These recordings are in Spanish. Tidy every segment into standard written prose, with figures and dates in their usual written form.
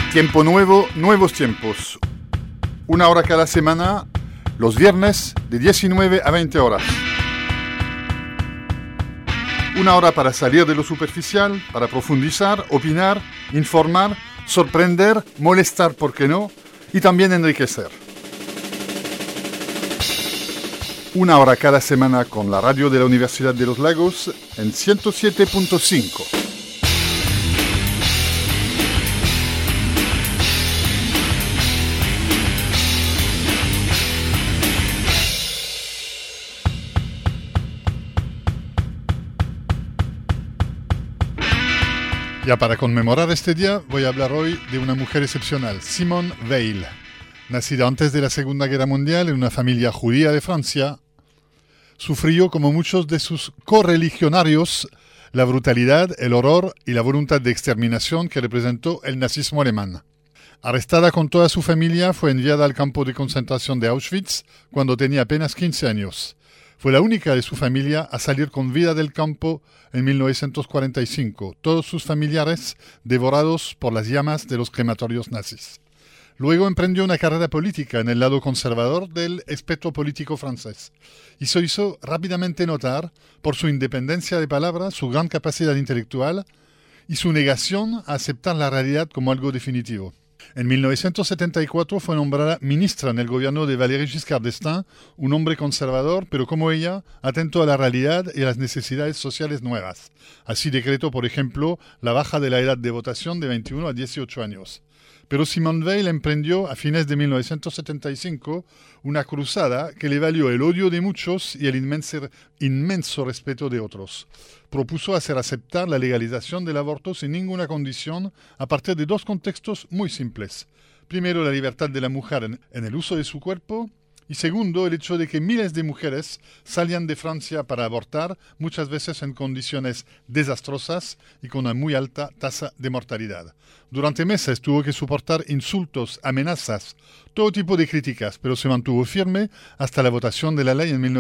Tiempo nuevo, nuevos tiempos. Una hora cada semana, los viernes de 19 a 20 horas. Una hora para salir de lo superficial, para profundizar, opinar, informar, sorprender, molestar, ¿por qué no? Y también enriquecer. Una hora cada semana con la radio de la Universidad de los Lagos en 107.5. Ya para conmemorar este día voy a hablar hoy de una mujer excepcional, Simone Veil. Nacida antes de la Segunda Guerra Mundial en una familia judía de Francia, sufrió, como muchos de sus correligionarios, la brutalidad, el horror y la voluntad de exterminación que representó el nazismo alemán. Arrestada con toda su familia, fue enviada al campo de concentración de Auschwitz cuando tenía apenas 15 años. Fue la única de su familia a salir con vida del campo en 1945, todos sus familiares devorados por las llamas de los crematorios nazis. Luego emprendió una carrera política en el lado conservador del espectro político francés y se hizo rápidamente notar por su independencia de palabra, su gran capacidad intelectual y su negación a aceptar la realidad como algo definitivo. En 1974 fue nombrada ministra en el gobierno de Valéry Giscard d'Estaing, un hombre conservador, pero como ella, atento a la realidad y a las necesidades sociales nuevas. Así decretó, por ejemplo, la baja de la edad de votación de 21 a 18 años. Pero Simone Veil emprendió a fines de 1975 una cruzada que le valió el odio de muchos y el inmenso respeto de otros. Propuso hacer aceptar la legalización del aborto sin ninguna condición a partir de dos contextos muy simples. Primero, la libertad de la mujer en el uso de su cuerpo. Y segundo, el hecho de que miles de mujeres salían de Francia para abortar, muchas veces en condiciones desastrosas y con una muy alta tasa de mortalidad. Durante meses tuvo que soportar insultos, amenazas, todo tipo de críticas, pero se mantuvo firme hasta la votación de la ley en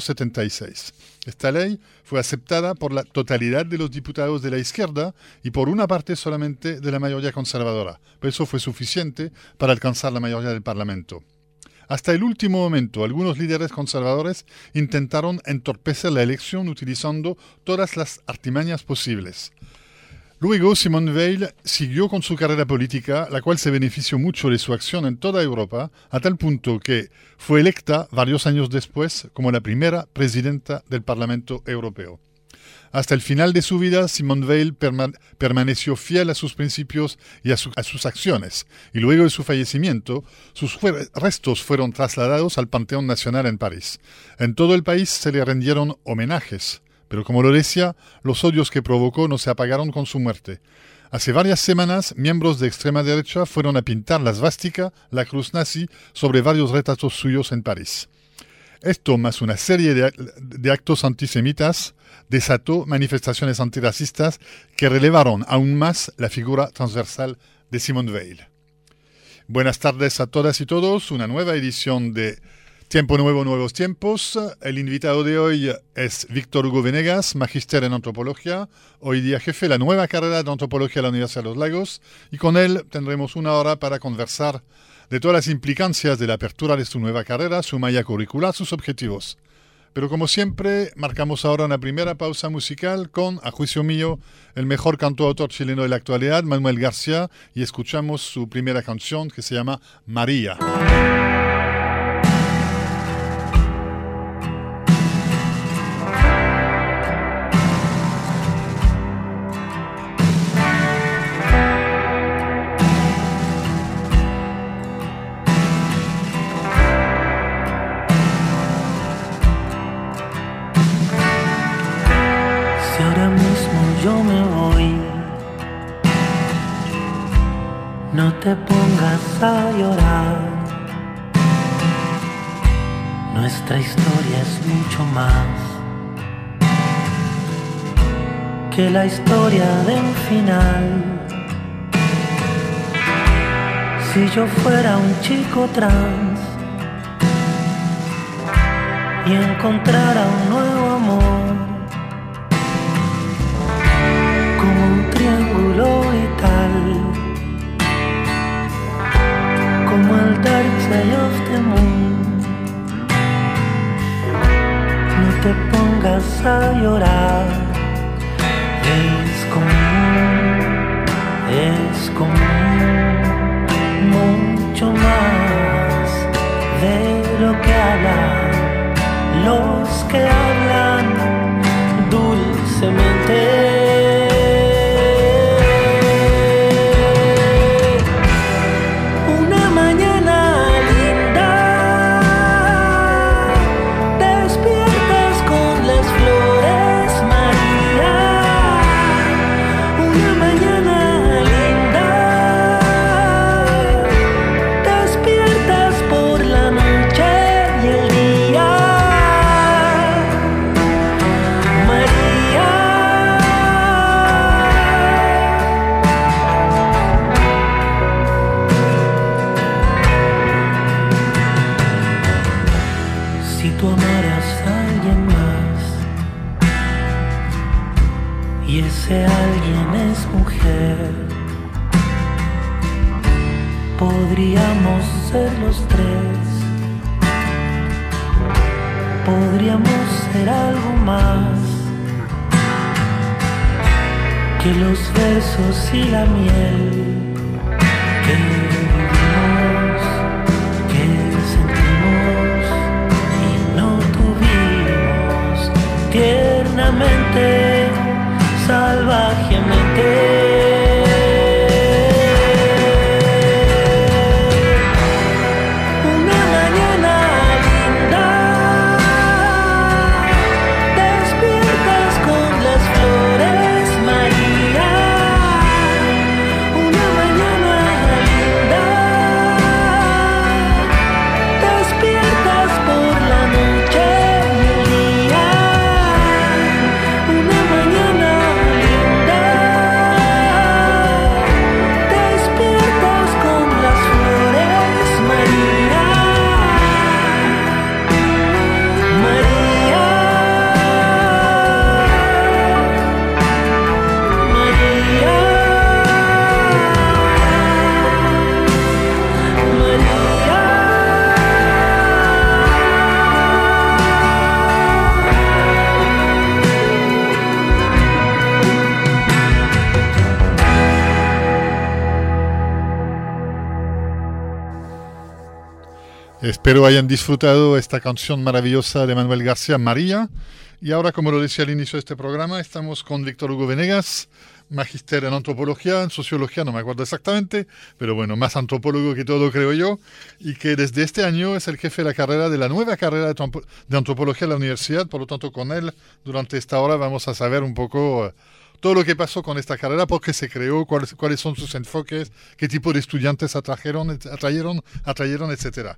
1976. Esta ley fue aceptada por la totalidad de los diputados de la izquierda y por una parte solamente de la mayoría conservadora. Pero eso fue suficiente para alcanzar la mayoría del Parlamento. Hasta el último momento, algunos líderes conservadores intentaron entorpecer la elección utilizando todas las artimañas posibles. Luego, Simone Veil siguió con su carrera política, la cual se benefició mucho de su acción en toda Europa, a tal punto que fue electa varios años después como la primera presidenta del Parlamento Europeo. Hasta el final de su vida, Simone Veil permaneció fiel a sus principios y a sus acciones, y luego de su fallecimiento, sus restos fueron trasladados al Panteón Nacional en París. En todo el país se le rindieron homenajes, pero como lo decía, los odios que provocó no se apagaron con su muerte. Hace varias semanas, miembros de extrema derecha fueron a pintar la svástica, la cruz nazi, sobre varios retratos suyos en París. Esto, más una serie de actos antisemitas, desató manifestaciones antirracistas que relevaron aún más la figura transversal de Simone Veil. Buenas tardes a todas y todos, una nueva edición de Tiempo Nuevo, Nuevos Tiempos. El invitado de hoy es Víctor Hugo Venegas, magíster en antropología, hoy día jefe de la nueva carrera de antropología de la Universidad de los Lagos, y con él tendremos una hora para conversar de todas las implicancias de la apertura de su nueva carrera, su malla curricular, sus objetivos. Pero como siempre, marcamos ahora una primera pausa musical con, a juicio mío, el mejor cantautor chileno de la actualidad, Manuel García, y escuchamos su primera canción que se llama María. No te pongas a llorar. Nuestra historia es mucho más que la historia de un final. Si yo fuera un chico trans y encontrara un nuevo amor, como un triángulo y tal, say of the moon. No te pongas a llorar, es común, mucho más de lo que hablan los que hablan dulcemente. Podríamos ser los tres, podríamos ser algo más que los versos y la miel que vivimos, que sentimos y no tuvimos tiernamente, salvajemente. Espero hayan disfrutado esta canción maravillosa de Manuel García, María. Y ahora, como lo decía al inicio de este programa, estamos con Víctor Hugo Venegas, magíster en antropología, en sociología, no me acuerdo exactamente, pero bueno, más antropólogo que todo, creo yo, y que desde este año es el jefe de la carrera, de la nueva carrera de antropología de la universidad. Por lo tanto, con él, durante esta hora, vamos a saber un poco todo lo que pasó con esta carrera, por qué se creó, cuáles son sus enfoques, qué tipo de estudiantes atrayeron, etcétera.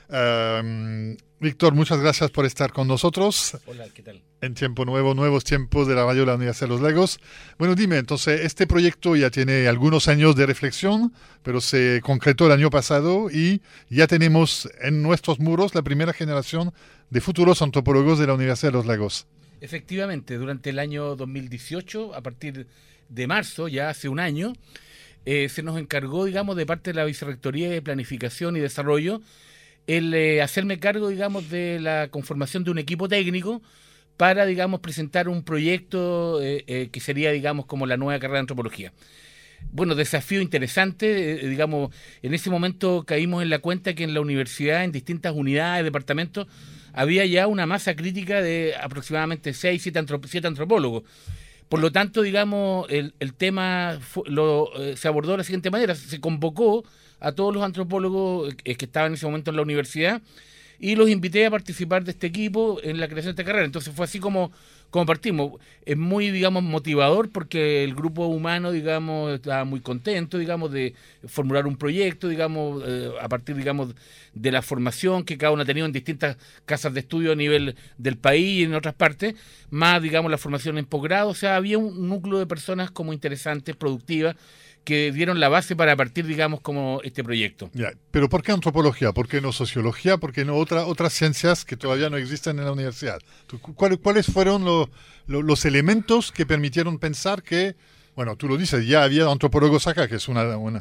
Víctor, muchas gracias por estar con nosotros. Hola, ¿qué tal? En Tiempo Nuevo, nuevos tiempos de la radio de la Universidad de los Lagos. Bueno, dime, entonces, este proyecto ya tiene algunos años de reflexión, pero se concretó el año pasado y ya tenemos en nuestros muros la primera generación de futuros antropólogos de la Universidad de los Lagos. Efectivamente, durante el año 2018, a partir de marzo, ya hace un año, se nos encargó, digamos, de parte de la Vicerrectoría de Planificación y Desarrollo, el hacerme cargo, digamos, de la conformación de un equipo técnico para, digamos, presentar un proyecto que sería, digamos, como la nueva carrera de antropología. Bueno, desafío interesante, digamos, en ese momento caímos en la cuenta que en la universidad, en distintas unidades, departamentos, había ya una masa crítica de aproximadamente 7 antropólogos. Por lo tanto, digamos, el tema se abordó de la siguiente manera. Se convocó a todos los antropólogos que estaban en ese momento en la universidad y los invité a participar de este equipo en la creación de esta carrera. Entonces fue así como partimos. Es muy, digamos, motivador porque el grupo humano, digamos, estaba muy contento, digamos, de formular un proyecto, digamos, a partir, digamos, de la formación que cada uno ha tenido en distintas casas de estudio a nivel del país y en otras partes, más, digamos, la formación en posgrado. O sea, había un núcleo de personas como interesantes, productivas, que dieron la base para partir, digamos, como este proyecto. Ya, pero ¿por qué antropología? ¿Por qué no sociología? ¿Por qué no otras ciencias que todavía no existen en la universidad? ¿Cuáles fueron los elementos que permitieron pensar que, bueno, tú lo dices, ya había antropólogos acá, que es un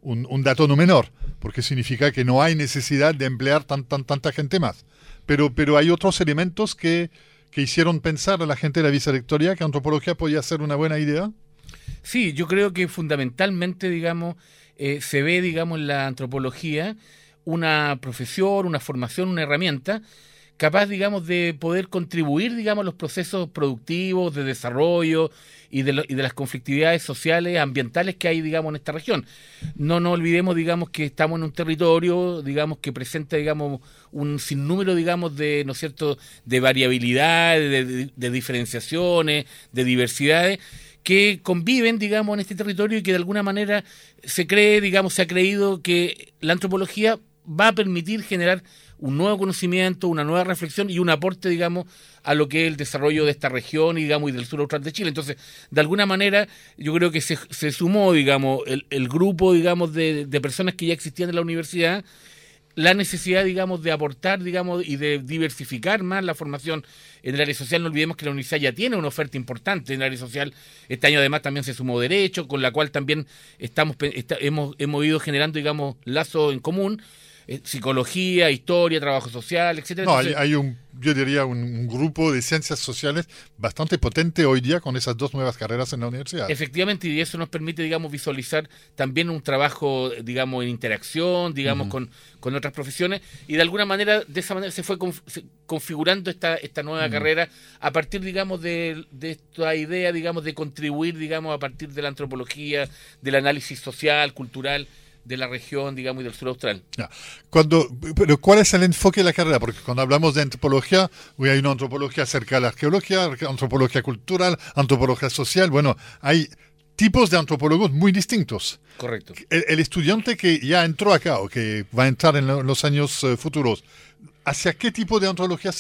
un dato no menor, porque significa que no hay necesidad de emplear tanta gente más. Pero hay otros elementos que hicieron pensar a la gente de la vicerrectoría que antropología podía ser una buena idea. Sí, yo creo que fundamentalmente, digamos, se ve, digamos, en la antropología una profesión, una formación, una herramienta capaz, digamos, de poder contribuir, digamos, a los procesos productivos, de desarrollo y de las conflictividades sociales, ambientales que hay, digamos, en esta región. No nos olvidemos, digamos, que estamos en un territorio, digamos, que presenta, digamos, un sinnúmero, digamos, de, ¿no es cierto?, de variabilidades, de diferenciaciones, de diversidades, que conviven, digamos, en este territorio y que de alguna manera se cree, digamos, se ha creído que la antropología va a permitir generar un nuevo conocimiento, una nueva reflexión y un aporte, digamos, a lo que es el desarrollo de esta región y, digamos, y del sur austral de Chile. Entonces, de alguna manera, yo creo que se sumó, digamos, el grupo, digamos, de personas que ya existían en la universidad, la necesidad, digamos, de aportar, digamos, y de diversificar más la formación en el área social. No olvidemos que la universidad ya tiene una oferta importante en el área social. Este año, además, también se sumó Derecho, con la cual también hemos ido generando, digamos, lazos en común. Psicología, historia, trabajo social, etcétera. No, Entonces, yo diría, un grupo de ciencias sociales bastante potente hoy día con esas dos nuevas carreras en la universidad. efectivamente, y eso nos permite, digamos, visualizar también un trabajo, digamos, en interacción, digamos, con otras profesiones, y de alguna manera, de esa manera se fue configurando esta nueva carrera a partir, digamos, de esta idea, digamos, de contribuir, digamos, a partir de la antropología, del análisis social, cultural, de la región, digamos, y del sur austral. Ya. Pero ¿cuál es el enfoque de la carrera? Porque cuando hablamos de antropología, hay una antropología cerca de la arqueología, antropología cultural, antropología social. Bueno, hay tipos de antropólogos muy distintos. Correcto. El estudiante que ya entró acá o que va a entrar en los años futuros, ¿hacia qué tipo de antropología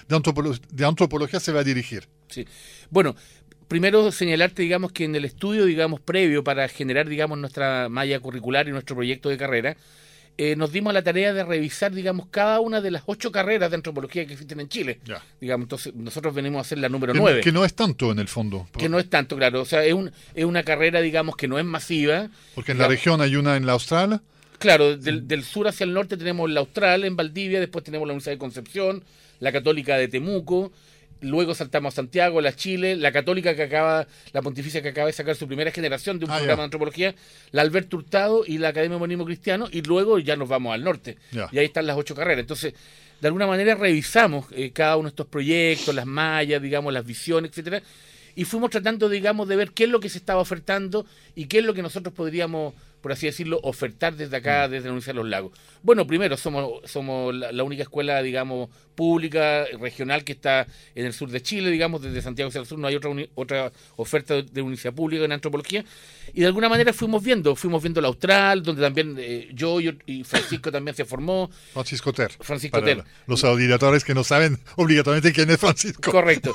de antropología se va a dirigir? Sí. Bueno, primero señalarte, digamos, que en el estudio, digamos, previo para generar, digamos, nuestra malla curricular y nuestro proyecto de carrera, nos dimos la tarea de revisar, digamos, cada una de las 8 carreras de antropología que existen en Chile. Ya. Digamos, entonces nosotros venimos a hacer la número 9. Que no es tanto en el fondo. Que no es tanto, claro. O sea, es una carrera, digamos, que no es masiva. Porque en la región hay una en la Austral. Claro, del sur hacia el norte tenemos la Austral en Valdivia, después tenemos la Universidad de Concepción, la Católica de Temuco. Luego saltamos a Santiago, la Chile, la Católica la Pontificia que acaba de sacar su primera generación de un programa de antropología, la Alberto Hurtado y la Academia Monismo Cristiano, y luego ya nos vamos al norte. Y ahí están las 8 carreras. Entonces, de alguna manera revisamos cada uno de estos proyectos, las mallas, digamos, las visiones, etcétera, y fuimos tratando, digamos, de ver qué es lo que se estaba ofertando y qué es lo que nosotros podríamos, por así decirlo, ofertar desde acá, desde la Universidad de los Lagos. Bueno, primero, somos la única escuela, digamos, pública, regional, que está en el sur de Chile, digamos, desde Santiago hacia el sur no hay otra oferta de universidad pública en antropología, y de alguna manera fuimos viendo la Austral, donde también yo y Francisco también se formó. Francisco Ter. Francisco Ter. Los auditores que no saben obligatoriamente quién es Francisco. Correcto.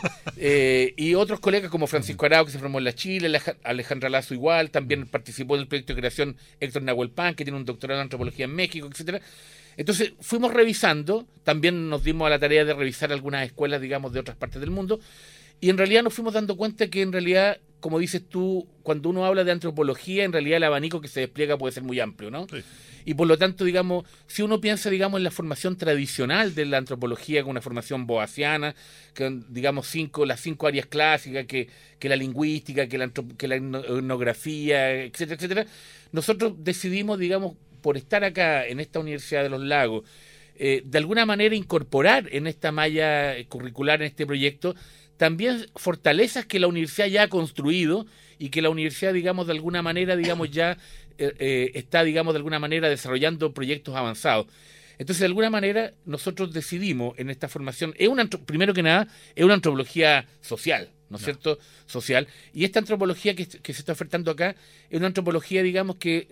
Y otros colegas como Francisco Arao, que se formó en la Chile, Alejandra Lazo igual, también participó en el proyecto de creación Héctor Nahuelpan, que tiene un doctorado en antropología en México, etcétera. Entonces fuimos revisando, también nos dimos a la tarea de revisar algunas escuelas, digamos, de otras partes del mundo, y en realidad nos fuimos dando cuenta que en realidad, como dices tú, cuando uno habla de antropología, en realidad el abanico que se despliega puede ser muy amplio, ¿no? Sí. Y por lo tanto, digamos, si uno piensa, digamos, en la formación tradicional de la antropología, con una formación boasiana, que digamos las 5 áreas clásicas, que la lingüística, que la etnografía, etcétera, etcétera, nosotros decidimos, digamos, por estar acá en esta Universidad de los Lagos, de alguna manera incorporar en esta malla curricular, en este proyecto, también fortalezas que la universidad ya ha construido y que la universidad, digamos, de alguna manera, digamos, ya está, digamos, de alguna manera desarrollando proyectos avanzados. Entonces, de alguna manera, nosotros decidimos en esta formación, primero que nada, es una antropología social, ¿no es cierto? Social. Y esta antropología que se está ofertando acá es una antropología, digamos, que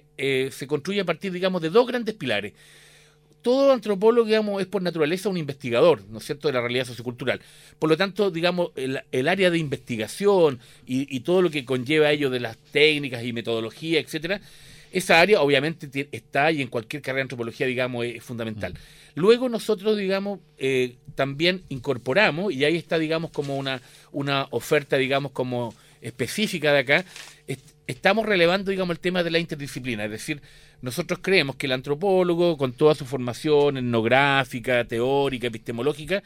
se construye a partir, digamos, de 2 grandes pilares. Todo antropólogo, digamos, es por naturaleza un investigador, ¿no es cierto?, de la realidad sociocultural. Por lo tanto, digamos, el área de investigación y todo lo que conlleva ello de las técnicas y metodología, etcétera, esa área obviamente está, y en cualquier carrera de antropología, digamos, es fundamental. Luego nosotros, digamos, también incorporamos, y ahí está, digamos, como una oferta, digamos, como específica de acá, estamos relevando, digamos, el tema de la interdisciplina. Es decir, nosotros creemos que el antropólogo, con toda su formación etnográfica, teórica, epistemológica,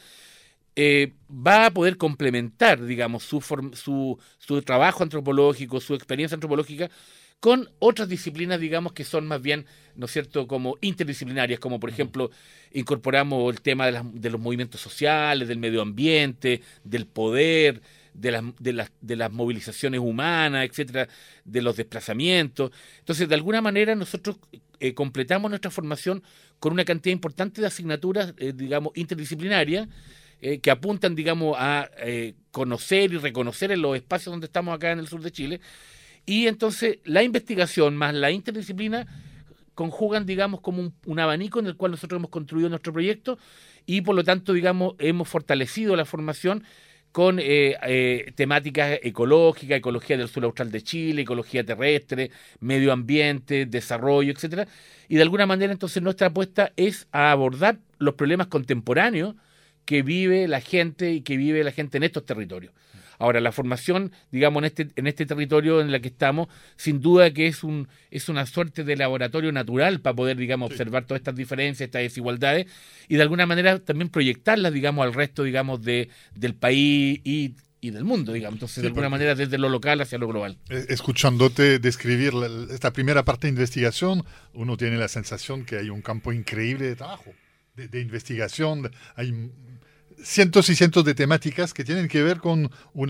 va a poder complementar, digamos, su trabajo antropológico, su experiencia antropológica, con otras disciplinas, digamos, que son más bien, ¿no es cierto?, como interdisciplinarias, como por ejemplo, incorporamos el tema de los movimientos sociales, del medio ambiente, del poder, de las movilizaciones humanas, etcétera, de los desplazamientos. Entonces, de alguna manera, nosotros completamos nuestra formación con una cantidad importante de asignaturas, digamos, interdisciplinarias, que apuntan, digamos, a conocer y reconocer en los espacios donde estamos acá en el sur de Chile. Y entonces la investigación más la interdisciplina conjugan, digamos, como un abanico en el cual nosotros hemos construido nuestro proyecto y por lo tanto, digamos, hemos fortalecido la formación con temáticas ecológicas, ecología del sur austral de Chile, ecología terrestre, medio ambiente, desarrollo, etcétera. Y de alguna manera entonces nuestra apuesta es a abordar los problemas contemporáneos que vive la gente y que vive la gente en estos territorios. Ahora, la formación, digamos, en este territorio en el que estamos, sin duda que es una suerte de laboratorio natural para poder, digamos, observar todas estas diferencias, estas desigualdades, y de alguna manera también proyectarlas, digamos, al resto, digamos, del país y del mundo, digamos. Entonces, de alguna manera, desde lo local hacia lo global. Escuchándote describir esta primera parte de investigación, uno tiene la sensación que hay un campo increíble de trabajo, de investigación. Hay cientos y cientos de temáticas que tienen que ver con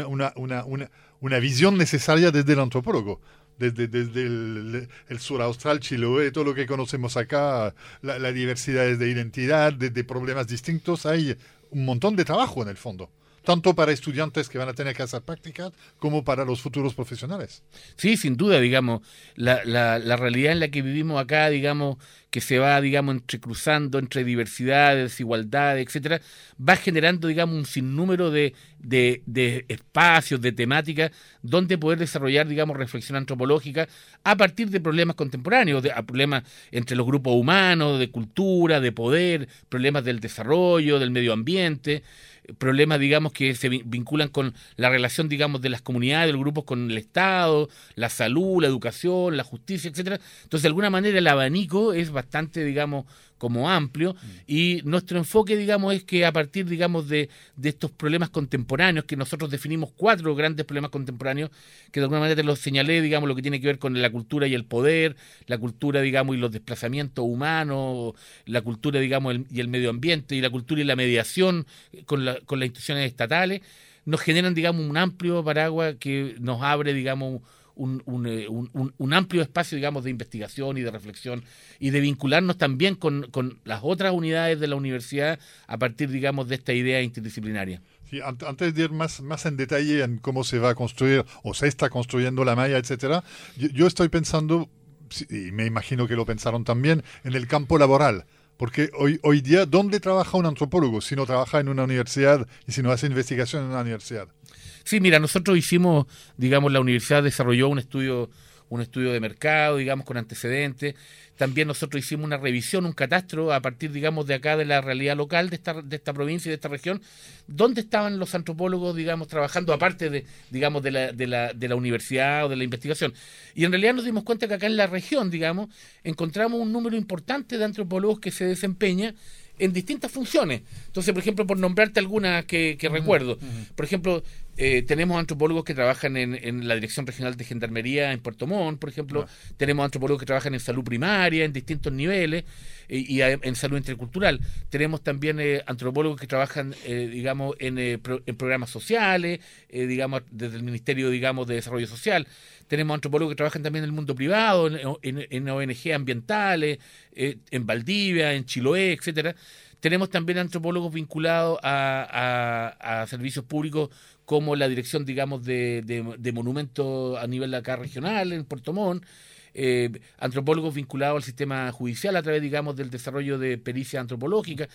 una visión necesaria desde el antropólogo, desde el sur austral, Chiloé, todo lo que conocemos acá, la diversidad de identidad, de problemas distintos. Hay un montón de trabajo en el fondo, tanto para estudiantes que van a tener que hacer prácticas como para los futuros profesionales. Sí, sin duda, digamos, la realidad en la que vivimos acá, digamos, que se va, digamos, entrecruzando entre diversidad, desigualdad, etcétera, va generando, digamos, un sinnúmero de espacios, de temáticas, donde poder desarrollar, digamos, reflexión antropológica a partir de problemas contemporáneos, a problemas entre los grupos humanos, de cultura, de poder, problemas del desarrollo, del medio ambiente, problemas, digamos, que se vinculan con la relación, digamos, de las comunidades, de los grupos con el Estado, la salud, la educación, la justicia, etcétera. Entonces, de alguna manera, el abanico es bastante, digamos, como amplio, y nuestro enfoque, digamos, es que a partir, digamos, de estos problemas contemporáneos, que nosotros definimos 4 grandes problemas contemporáneos, que de alguna manera te los señalé, digamos, lo que tiene que ver con la cultura y el poder, la cultura, digamos, y los desplazamientos humanos, la cultura, digamos, y el medio ambiente, y la cultura y la mediación con las instituciones estatales, nos generan, digamos, un amplio paraguas que nos abre, digamos, un amplio espacio, digamos, de investigación y de reflexión y de vincularnos también con las otras unidades de la universidad a partir, digamos, de esta idea interdisciplinaria. Sí, antes de ir más en detalle en cómo se va a construir o se está construyendo la malla, etcétera, yo estoy pensando, y me imagino que lo pensaron también, en el campo laboral. Porque hoy día, ¿dónde trabaja un antropólogo si no trabaja en una universidad y si no hace investigación en una universidad? Sí, mira, nosotros hicimos, digamos, la universidad desarrolló un estudio de mercado, digamos, con antecedentes. También nosotros hicimos una revisión, un catastro, a partir, digamos, de acá, de la realidad local de esta provincia y de esta región, dónde estaban los antropólogos, digamos, trabajando, aparte de, digamos, de la universidad o de la investigación. Y en realidad nos dimos cuenta que acá en la región, digamos, encontramos un número importante de antropólogos que se desempeña en distintas funciones. Entonces, por ejemplo, por nombrarte algunas que recuerdo, por ejemplo, tenemos antropólogos que trabajan en la Dirección Regional de Gendarmería en Puerto Montt, por ejemplo, tenemos antropólogos que trabajan en salud primaria en distintos niveles y en salud intercultural. Tenemos también antropólogos que trabajan, digamos, en programas sociales, digamos, desde el Ministerio, digamos, de Desarrollo Social. Tenemos antropólogos que trabajan también en el mundo privado, en ONG ambientales, en Valdivia, en Chiloé, etcétera. Tenemos también antropólogos vinculados a servicios públicos como la dirección, digamos, de monumentos a nivel acá regional en Puerto Montt, antropólogos vinculados al sistema judicial a través, digamos, del desarrollo de pericia antropológica.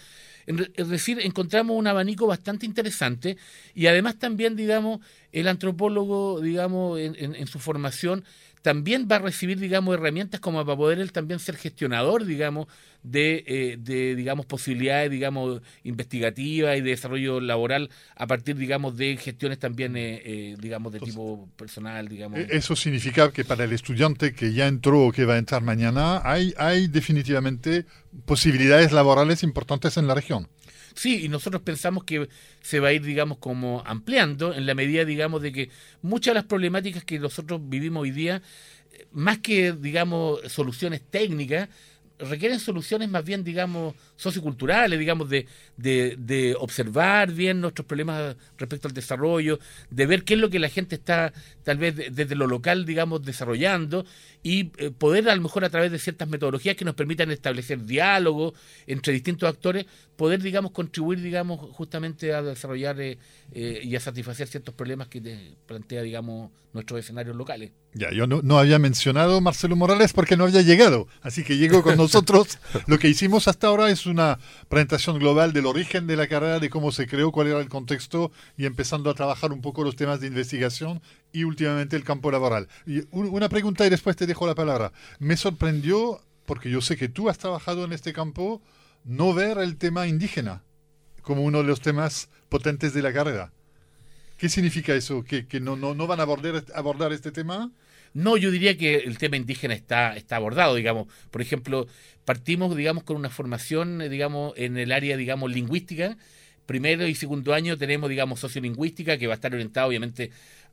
Es decir, encontramos un abanico bastante interesante y además también, digamos, el antropólogo, digamos, en su formación también va a recibir, digamos, herramientas como para poder él también ser gestionador, digamos, digamos, posibilidades, digamos, investigativas y de desarrollo laboral a partir, digamos, de gestiones también, digamos, de tipo personal, digamos. Eso significa que para el estudiante que ya entró o que va a entrar mañana, hay definitivamente posibilidades laborales importantes en la región. Sí, y nosotros pensamos que se va a ir, digamos, como ampliando en la medida, digamos, de que muchas de las problemáticas que nosotros vivimos hoy día, más que, digamos, soluciones técnicas, requieren soluciones más bien, digamos, socioculturales, digamos, de observar bien nuestros problemas respecto al desarrollo, de ver qué es lo que la gente está, tal vez, desde lo local, digamos, desarrollando, y poder, a lo mejor, a través de ciertas metodologías que nos permitan establecer diálogo entre distintos actores, poder, digamos, contribuir, digamos, justamente a desarrollar y a satisfacer ciertos problemas que plantea, digamos, nuestros escenarios locales. Ya, yo no había mencionado Marcelo Morales porque no había llegado, así que llegó con nosotros. Lo que hicimos hasta ahora es una presentación global del origen de la carrera, de cómo se creó, cuál era el contexto y empezando a trabajar un poco los temas de investigación y últimamente el campo laboral. Y una pregunta y después te dejo la palabra. Me sorprendió, porque yo sé que tú has trabajado en este campo, no ver el tema indígena como uno de los temas potentes de la carrera. ¿Qué significa eso? ¿Que no van a abordar este tema? No, yo diría que el tema indígena está abordado, digamos. Por ejemplo, partimos, digamos, con una formación, digamos, en el área, digamos, lingüística. Primero y segundo año tenemos, digamos, sociolingüística, que va a estar orientado, obviamente,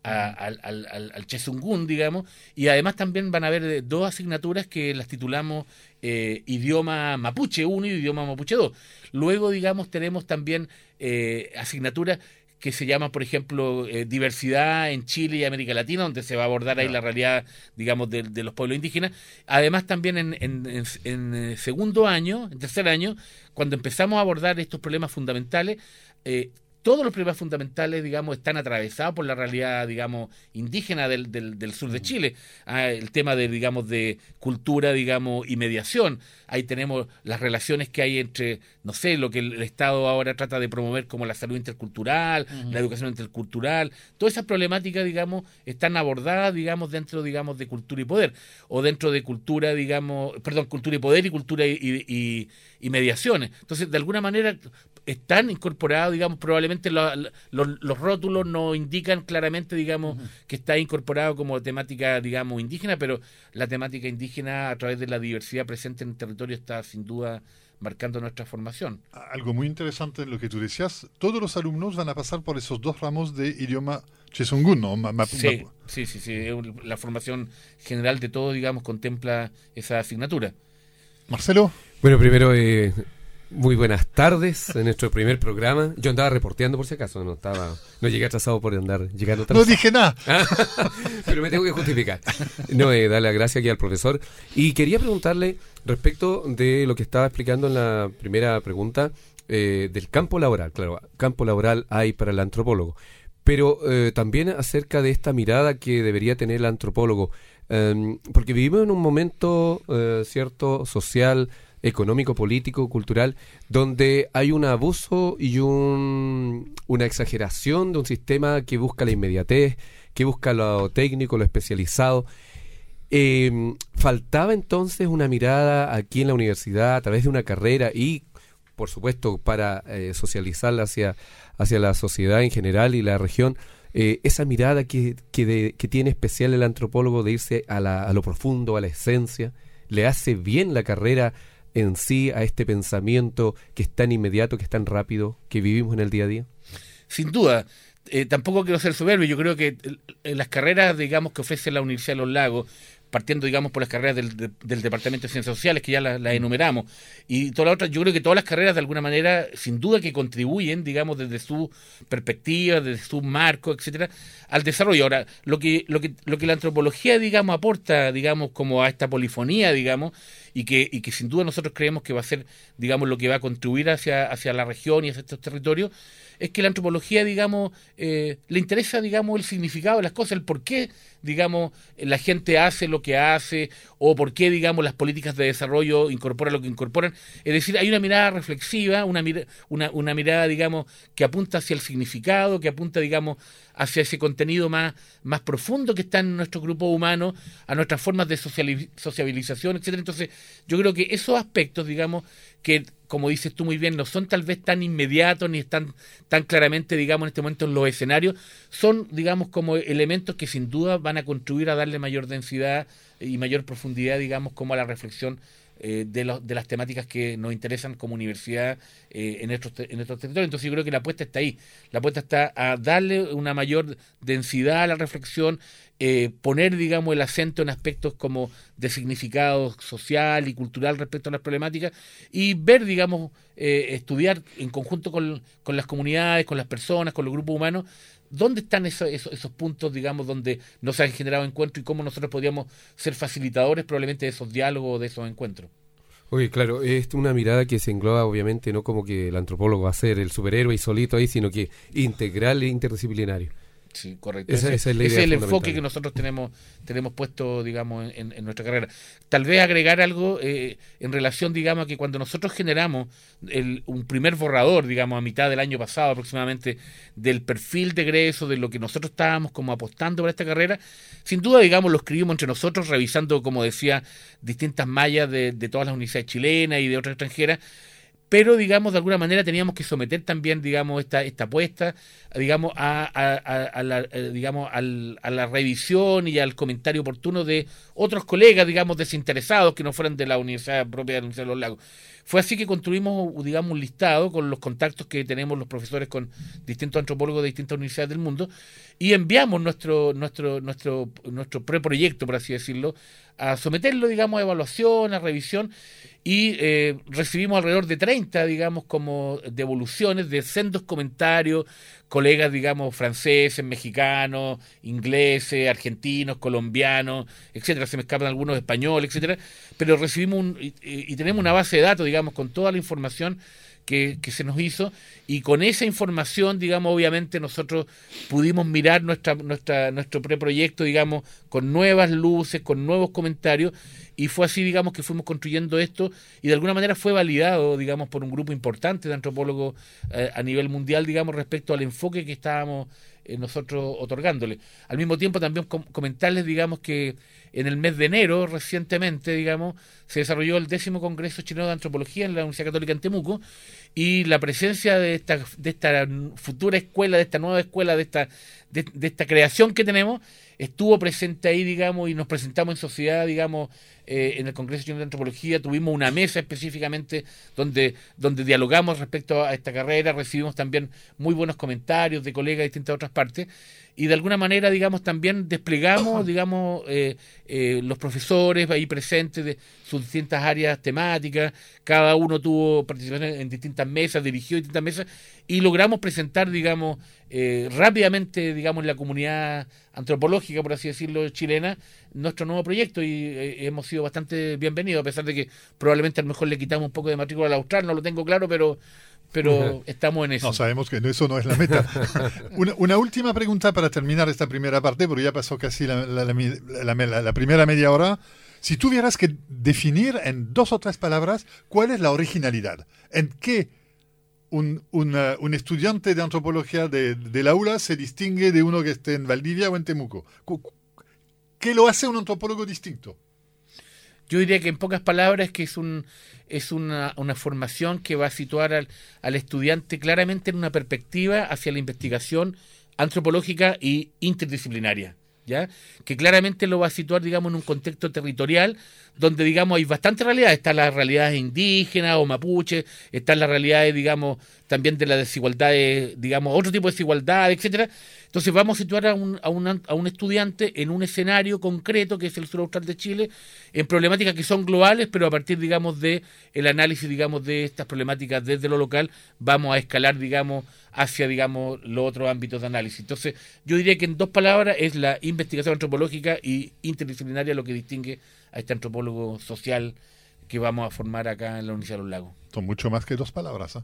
al Chesungún, digamos. Y además también van a haber dos asignaturas que las titulamos idioma mapuche 1 y idioma mapuche 2. Luego, digamos, tenemos también asignaturas que se llama, por ejemplo, diversidad en Chile y América Latina, donde se va a abordar ahí la realidad, digamos, de los pueblos indígenas. Además, también en segundo año, en tercer año, cuando empezamos a abordar estos problemas fundamentales, todos los problemas fundamentales, digamos, están atravesados por la realidad, digamos, indígena del sur de Chile. El tema de, digamos, de cultura, digamos, y mediación. Ahí tenemos las relaciones que hay entre, no sé, lo que el Estado ahora trata de promover como la salud intercultural, la educación intercultural. Todas esas problemáticas, digamos, están abordadas, digamos, dentro, digamos, de cultura y poder. O dentro de cultura, digamos, perdón, cultura y poder y cultura y mediaciones. Entonces, de alguna manera están incorporados, digamos, probablemente los rótulos no indican claramente, digamos, que está incorporado como temática, digamos, indígena, pero la temática indígena a través de la diversidad presente en el territorio está sin duda marcando nuestra formación. Algo muy interesante en lo que tú decías, todos los alumnos van a pasar por esos dos ramos de idioma Chesungún, ¿no? Sí. La formación general de todos, digamos, contempla esa asignatura. Marcelo. Bueno, primero, muy buenas tardes en nuestro primer programa. Yo andaba reporteando por si acaso, no llegué atrasado por andar llegando atrasado. No dije nada. Pero me tengo que justificar. No, darle las gracias aquí al profesor. Y quería preguntarle respecto de lo que estaba explicando en la primera pregunta, del campo laboral. Claro, campo laboral hay para el antropólogo. Pero también acerca de esta mirada que debería tener el antropólogo. Porque vivimos en un momento, cierto, social, económico, político, cultural, donde hay un abuso y una exageración de un sistema que busca la inmediatez, que busca lo técnico, lo especializado. Faltaba entonces una mirada aquí en la universidad a través de una carrera y, por supuesto, para socializarla hacia la sociedad en general y la región, esa mirada que tiene especial el antropólogo de irse a lo profundo, a la esencia. ¿Le hace bien la carrera en sí a este pensamiento que es tan inmediato, que es tan rápido, que vivimos en el día a día? Sin duda. Tampoco quiero ser soberbio. Yo creo que las carreras, digamos, que ofrece la Universidad de Los Lagos, partiendo, digamos, por las carreras del Departamento de Ciencias Sociales, que ya las enumeramos, y todas las otras, yo creo que todas las carreras, de alguna manera, sin duda que contribuyen, digamos, desde su perspectiva, desde su marco, etcétera, al desarrollo. Ahora, lo que la antropología, digamos, aporta, digamos, como a esta polifonía, digamos, y que sin duda nosotros creemos que va a ser, digamos, lo que va a contribuir hacia la región y hacia estos territorios, es que la antropología, digamos, le interesa, digamos, el significado de las cosas, el por qué, digamos, la gente hace lo que hace, o por qué, digamos, las políticas de desarrollo incorporan lo que incorporan. Es decir, hay una mirada reflexiva, una mirada, digamos, que apunta hacia el significado, que apunta, digamos, hacia ese contenido más profundo que está en nuestro grupo humano, a nuestras formas de sociabilización, etcétera. Entonces, yo creo que esos aspectos, digamos, que, como dices tú muy bien, no son tal vez tan inmediatos ni están tan claramente, digamos, en este momento en los escenarios, son, digamos, como elementos que sin duda van a contribuir a darle mayor densidad y mayor profundidad, digamos, como a la reflexión de las temáticas que nos interesan como universidad en estos territorios. Entonces yo creo que la apuesta está ahí. La apuesta está a darle una mayor densidad a la reflexión, poner, digamos, el acento en aspectos como de significado social y cultural respecto a las problemáticas y ver, digamos, estudiar en conjunto con las comunidades, con las personas, con los grupos humanos, dónde están esos puntos, digamos, donde no se han generado encuentros y cómo nosotros podríamos ser facilitadores probablemente de esos diálogos, de esos encuentros. Oye, claro, es una mirada que se engloba obviamente no como que el antropólogo va a ser el superhéroe y solito ahí, sino que integral e interdisciplinario. Sí, correcto. Ese es el enfoque que nosotros tenemos puesto, digamos, en nuestra carrera. Tal vez agregar algo en relación, digamos, a que cuando nosotros generamos un primer borrador, digamos, a mitad del año pasado aproximadamente, del perfil de egreso, de lo que nosotros estábamos como apostando para esta carrera, sin duda, digamos, lo escribimos entre nosotros, revisando, como decía, distintas mallas de todas las universidades chilenas y de otras extranjeras, pero, digamos, de alguna manera teníamos que someter también, digamos, esta apuesta, digamos, a la revisión y al comentario oportuno de otros colegas, digamos, desinteresados que no fueran de la universidad propia de la Universidad de los Lagos. Fue así que construimos, digamos, un listado con los contactos que tenemos los profesores con distintos antropólogos de distintas universidades del mundo y enviamos nuestro preproyecto, por así decirlo, a someterlo, digamos, a evaluación, a revisión, y recibimos alrededor de 30, digamos, como devoluciones de sendos comentarios, colegas, digamos, franceses, mexicanos, ingleses, argentinos, colombianos, etcétera. Se me escapan algunos españoles, etcétera. Pero recibimos y tenemos una base de datos, digamos, con toda la información que se nos hizo, y con esa información, digamos, obviamente nosotros pudimos mirar nuestro preproyecto, digamos, con nuevas luces, con nuevos comentarios, y fue así, digamos, que fuimos construyendo esto, y de alguna manera fue validado, digamos, por un grupo importante de antropólogos a nivel mundial, digamos, respecto al enfoque que estábamos nosotros otorgándole. Al mismo tiempo también comentarles, digamos, que en el mes de enero, recientemente, digamos, se desarrolló el 10º Congreso Chileno de Antropología en la Universidad Católica en Temuco, y la presencia de esta futura escuela, de esta nueva escuela, de esta creación que tenemos, estuvo presente ahí, digamos, y nos presentamos en sociedad, digamos, en el Congreso Chileno de Antropología. Tuvimos una mesa específicamente donde dialogamos respecto a esta carrera, recibimos también muy buenos comentarios de colegas de distintas otras partes, y de alguna manera, digamos, también desplegamos, digamos, los profesores ahí presentes de sus distintas áreas temáticas, cada uno tuvo participación en distintas mesas, dirigió distintas mesas, y logramos presentar, digamos, rápidamente, digamos, en la comunidad antropológica, por así decirlo, chilena, nuestro nuevo proyecto, y hemos sido bastante bienvenidos, a pesar de que probablemente a lo mejor le quitamos un poco de matrícula al austral, no lo tengo claro, pero estamos en eso. No, sabemos que eso no es la meta. Una última pregunta para terminar esta primera parte, porque ya pasó casi la primera media hora. Si tuvieras que definir en 2 o 3 palabras, ¿cuál es la originalidad? ¿En qué un estudiante de antropología del aula se distingue de uno que esté en Valdivia o en Temuco? ¿Qué lo hace un antropólogo distinto? Yo diría que en pocas palabras que es una formación que va a situar al estudiante claramente en una perspectiva hacia la investigación antropológica y interdisciplinaria, ¿ya? Que claramente lo va a situar, digamos, en un contexto territorial donde, digamos, hay bastantes realidades. Están las realidades indígenas o mapuches, están las realidades, digamos, también de las desigualdades, digamos, otro tipo de desigualdades, etcétera. Entonces vamos a situar a un estudiante en un escenario concreto, que es el sur austral de Chile, en problemáticas que son globales, pero a partir, digamos, de el análisis, digamos, de estas problemáticas desde lo local, vamos a escalar, digamos, hacia, digamos, los otros ámbitos de análisis. Entonces, yo diría que en 2 palabras es la investigación antropológica y interdisciplinaria lo que distingue a este antropólogo social que vamos a formar acá en la Universidad de los Lagos. Son mucho más que 2 palabras, ¿eh?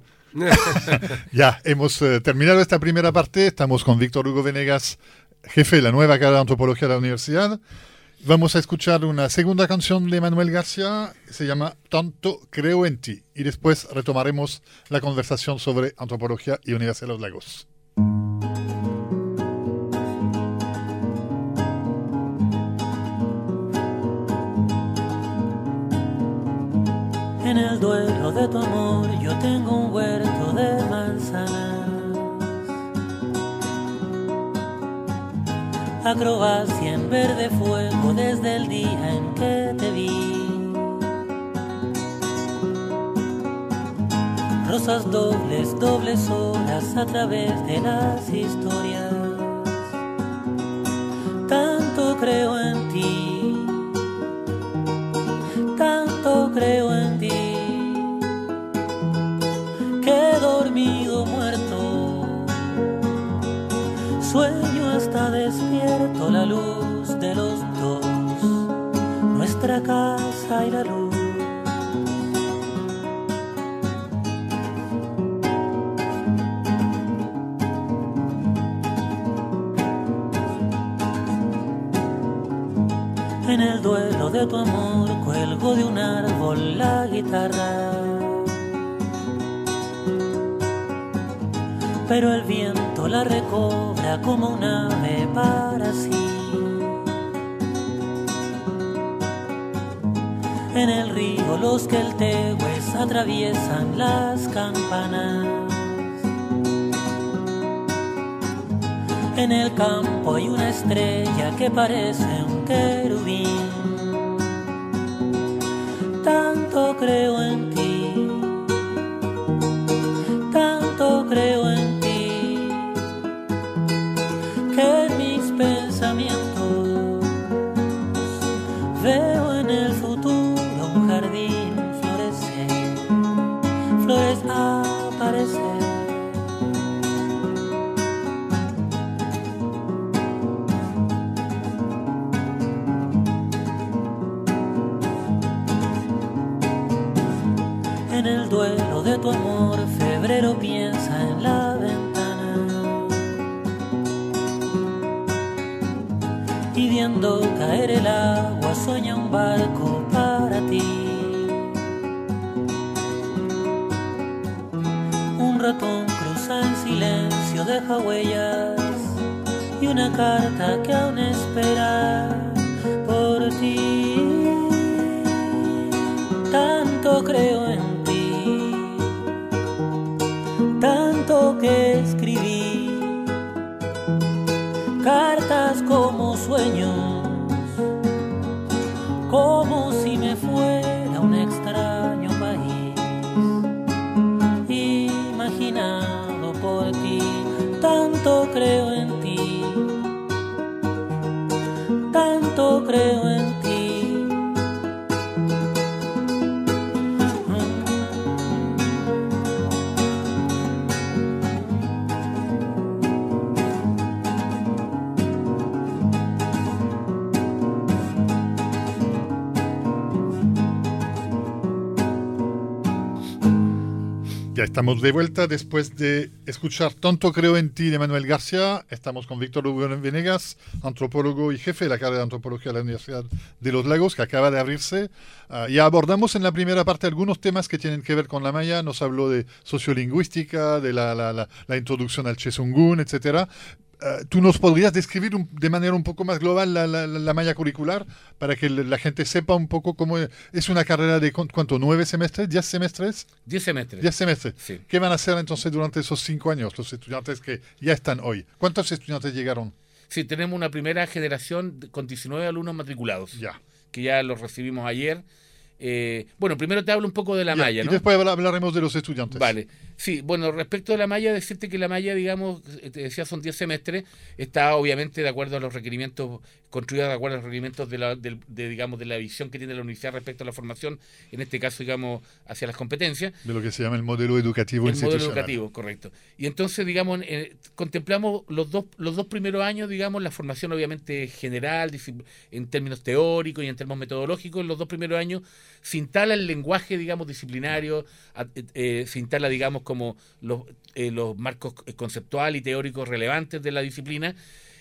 Ya, hemos terminado esta primera parte. Estamos con Víctor Hugo Venegas, jefe de la nueva carrera de antropología de la universidad. Vamos a escuchar una segunda canción de Manuel García, se llama Tanto creo en ti, y después retomaremos la conversación sobre antropología y Universidad de los Lagos. En el duelo de tu amor yo tengo un huerto de manzanas, acrobacia en verde fuego desde el día en que te vi. Rosas dobles, dobles horas a través de las historias. Tanto creo en ti, tanto creo en ti, que dormido muerto, sueño hasta despierto la luz de los dos, nuestra casa y la luz. En el duelo de tu amor cuelgo de un árbol la guitarra, pero el viento la recobra como un ave para sí. En el río los queltehues atraviesan las campanas, en el campo hay una estrella que parece un querubín. Tanto creo en ti, tanto creo en ti, que en mis pensamientos veo en el futuro un jardín florecer, flores aparecer. En el duelo de tu amor, febrero piensa en la ventana, y viendo caer el agua sueña un barco para ti. Un ratón cruza en silencio, deja huellas y una carta que aún espera por ti. Tanto creo en tanto que escribí, cartas como sueños, como si me fuera a un extraño país, imaginado por ti. Tanto creo en ti, tanto creo en ti. Ya estamos de vuelta después de escuchar Tanto creo en ti de Manuel García. Estamos con Víctor Hugo Venegas, antropólogo y jefe de la carrera de antropología de la Universidad de los Lagos, que acaba de abrirse. Ya abordamos en la primera parte algunos temas que tienen que ver con la maya. Nos habló de sociolingüística, de la introducción al Chesungun, etcétera. ¿Tú nos podrías describir de manera un poco más global la malla curricular para que la gente sepa un poco cómo es una carrera de cuánto, 9 semestres, 10 semestres? 10 semestres. 10 semestres. Sí. ¿Qué van a hacer entonces durante esos 5 años los estudiantes que ya están hoy? ¿Cuántos estudiantes llegaron? Sí, tenemos una primera generación con 19 alumnos matriculados, Ya. que ya los recibimos ayer. Bueno, primero te hablo un poco de la malla, Y ¿no? después hablaremos de los estudiantes. Vale. Sí, bueno, respecto de la malla, decirte que la malla, digamos, te decía, son 10 semestres, está obviamente de acuerdo a los requerimientos, construida de acuerdo a los requerimientos digamos, de la visión que tiene la universidad respecto a la formación, en este caso, digamos, hacia las competencias. De lo que se llama el modelo educativo El modelo institucional. educativo, correcto. Y entonces, digamos, contemplamos los dos primeros años, digamos, la formación obviamente general, en términos teóricos y en términos metodológicos. En los 2 primeros años se instala el lenguaje, digamos, disciplinario, se instala, digamos, como los marcos conceptuales y teóricos relevantes de la disciplina.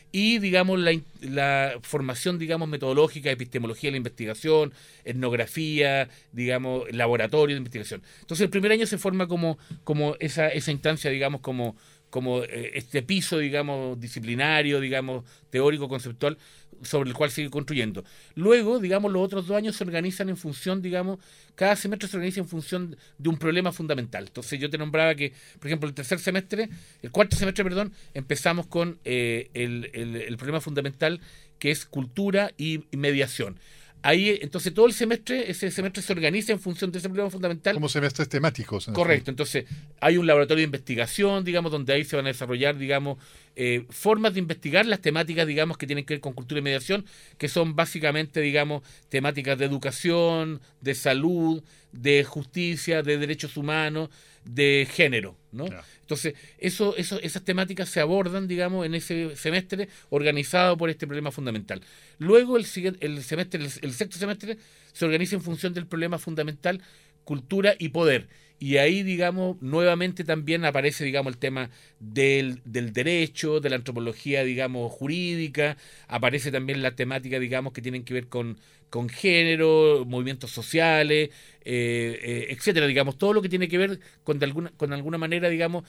y, digamos, la formación, digamos, metodológica, epistemología de la investigación, etnografía, digamos, laboratorio de investigación. Entonces, el primer año se forma como esa instancia, digamos, como este piso, digamos, disciplinario, digamos, teórico, conceptual, sobre el cual sigue construyendo. Luego, digamos, los otros 2 años se organizan en función, digamos, cada semestre se organiza en función de un problema fundamental. Entonces yo te nombraba que, por ejemplo, el cuarto semestre, empezamos con el problema fundamental, que es cultura y mediación. Ahí, entonces, todo ese semestre se organiza en función de ese problema fundamental. Como semestres temáticos. Correcto. Entonces, hay un laboratorio de investigación, digamos, donde ahí se van a desarrollar, digamos, formas de investigar las temáticas, digamos, que tienen que ver con cultura y mediación, que son básicamente, digamos, temáticas de educación, de salud, de justicia, de derechos humanos, de género, ¿no? Yeah. Entonces, esas temáticas se abordan, digamos, en ese semestre organizado por este problema fundamental. Luego, el sexto semestre se organiza en función del problema fundamental, cultura y poder. Y ahí, digamos, nuevamente también aparece, digamos, el tema del derecho, de la antropología, digamos, jurídica. Aparece también la temática, digamos, que tienen que ver con género, movimientos sociales, etcétera, digamos, todo lo que tiene que ver con alguna manera, digamos,